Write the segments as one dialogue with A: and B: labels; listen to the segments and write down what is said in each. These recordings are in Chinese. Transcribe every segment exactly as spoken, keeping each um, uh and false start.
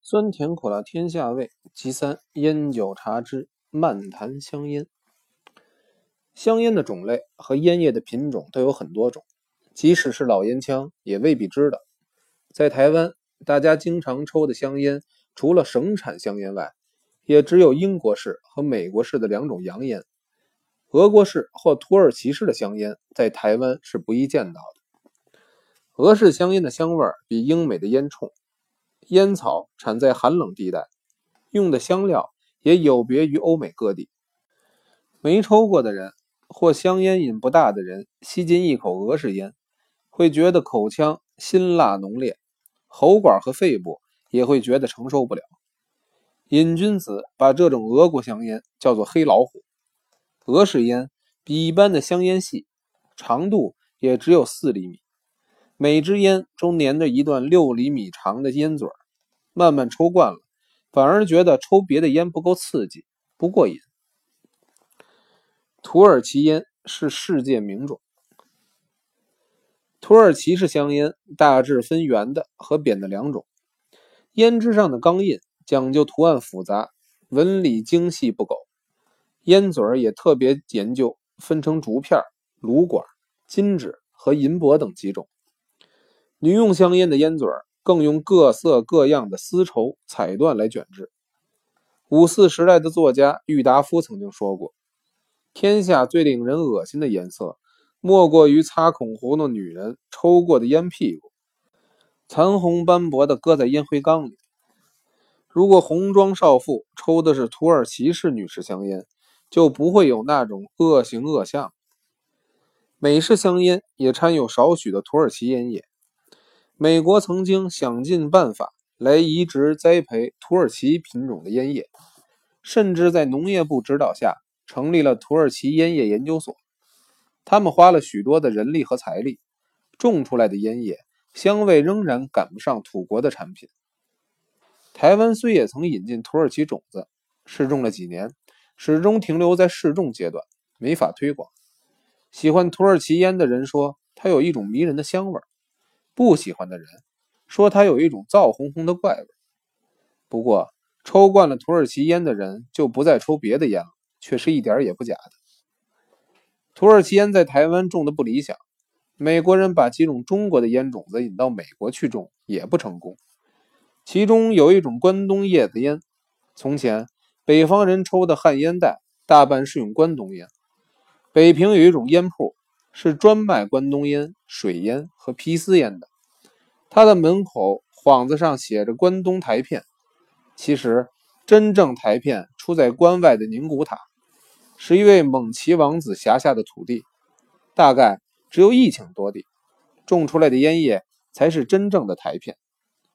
A: 酸甜苦辣天下味，其三烟酒茶之漫谈香烟。香烟的种类和烟叶的品种都有很多种，即使是老烟枪也未必知道。在台湾，大家经常抽的香烟，除了省产香烟外，也只有英国式和美国式的两种洋烟。俄国式或土耳其式的香烟在台湾是不易见到的。俄式香烟的香味比英美的烟冲，烟草产在寒冷地带，用的香料也有别于欧美各地。没抽过的人或香烟瘾不大的人吸进一口俄式烟，会觉得口腔辛辣浓烈，喉管和肺部也会觉得承受不了。瘾君子把这种俄国香烟叫做黑老虎。俄式烟比一般的香烟细，长度也只有四厘米，每支烟中粘着一段六厘米长的烟嘴，慢慢抽惯了，反而觉得抽别的烟不够刺激，不过瘾。土耳其烟是世界名种。土耳其式香烟大致分圆的和扁的两种，烟支上的钢印讲究图案复杂，纹理精细不苟，烟嘴也特别研究，分成竹片、炉管、金纸和银箔等几种。女用香烟的烟嘴更用各色各样的丝绸彩缎来卷制。五四时代的作家郁达夫曾经说过，天下最令人恶心的颜色，莫过于擦孔胡的女人抽过的烟屁股，残红斑驳地搁在烟灰缸里。如果红装少妇抽的是土耳其式女士香烟，就不会有那种恶形恶相。美式香烟也掺有少许的土耳其烟叶。美国曾经想尽办法来移植栽培土耳其品种的烟叶，甚至在农业部指导下成立了土耳其烟叶研究所。他们花了许多的人力和财力，种出来的烟叶香味仍然赶不上土国的产品。台湾虽也曾引进土耳其种子，试种了几年，始终停留在试种阶段，没法推广。喜欢土耳其烟的人说它有一种迷人的香味，不喜欢的人说它有一种燥烘烘的怪味。不过抽惯了土耳其烟的人就不再抽别的烟了，却是一点也不假的。土耳其烟在台湾种的不理想，美国人把几种中国的烟种子引到美国去种也不成功。其中有一种关东叶子烟，从前北方人抽的旱烟袋大半是用关东烟。北平有一种烟铺是专卖关东烟、水烟和皮丝烟的，它的门口幌子上写着关东台片，其实真正台片出在关外的宁古塔，是一位蒙奇王子辖下的土地，大概只有一顷多地，种出来的烟叶才是真正的台片。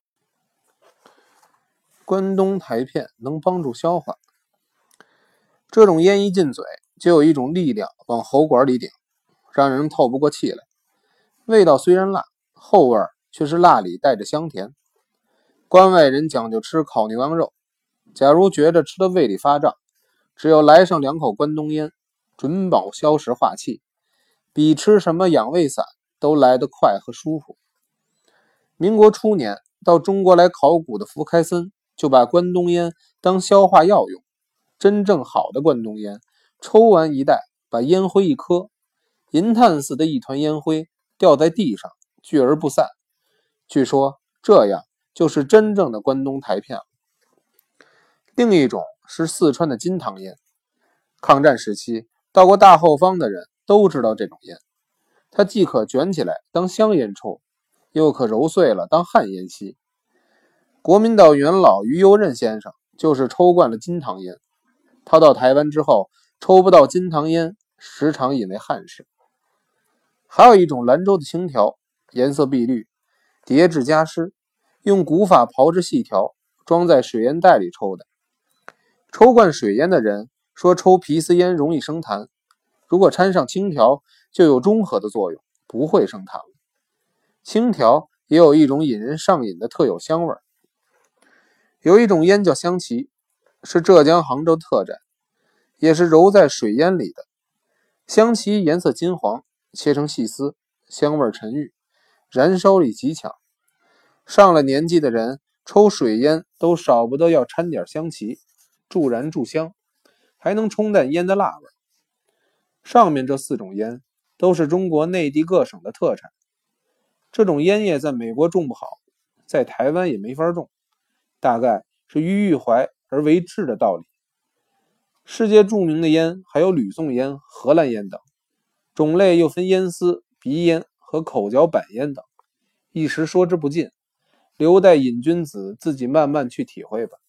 A: 关东台片能帮助消化，这种烟一进嘴就有一种力量往喉管里顶，让人透不过气来。味道虽然辣，后味却是辣里带着香甜。关外人讲究吃烤牛羊肉，假如觉着吃的胃里发胀，只有来上两口关东烟，准保消食化气，比吃什么养胃散都来得快和舒服。民国初年到中国来考古的福开森就把关东烟当消化药用，真正好的关东烟抽完一袋，把烟灰一磕，银炭似的一团烟灰掉在地上，聚而不散。据说这样就是真正的关东台片了。另一种是四川的金堂烟，抗战时期到过大后方的人都知道这种烟，它既可卷起来当香烟抽，又可揉碎了当旱烟吸。国民党元老于右任先生就是抽惯了金堂烟，他到台湾之后抽不到金堂烟，时常引为憾事。还有一种兰州的青条，颜色碧绿，叠制加湿，用古法炮制细条，装在水烟袋里抽的。抽惯水烟的人说抽皮丝烟容易生痰，如果掺上青条就有中和的作用，不会生痰。青条也有一种引人上瘾的特有香味。有一种烟叫香旗，是浙江杭州特产，也是揉在水烟里的。香旗颜色金黄，切成细丝，香味沉郁，燃烧力极强。上了年纪的人抽水烟都少不得要掺点香旗，助燃助香，还能冲淡烟的辣味。上面这四种烟都是中国内地各省的特产。这种烟叶在美国种不好，在台湾也没法种，大概是于欲怀而为质的道理。世界著名的烟还有吕宋烟、荷兰烟等，种类又分烟丝、鼻烟和口嚼板烟等，一时说之不尽，留待瘾君子自己慢慢去体会吧。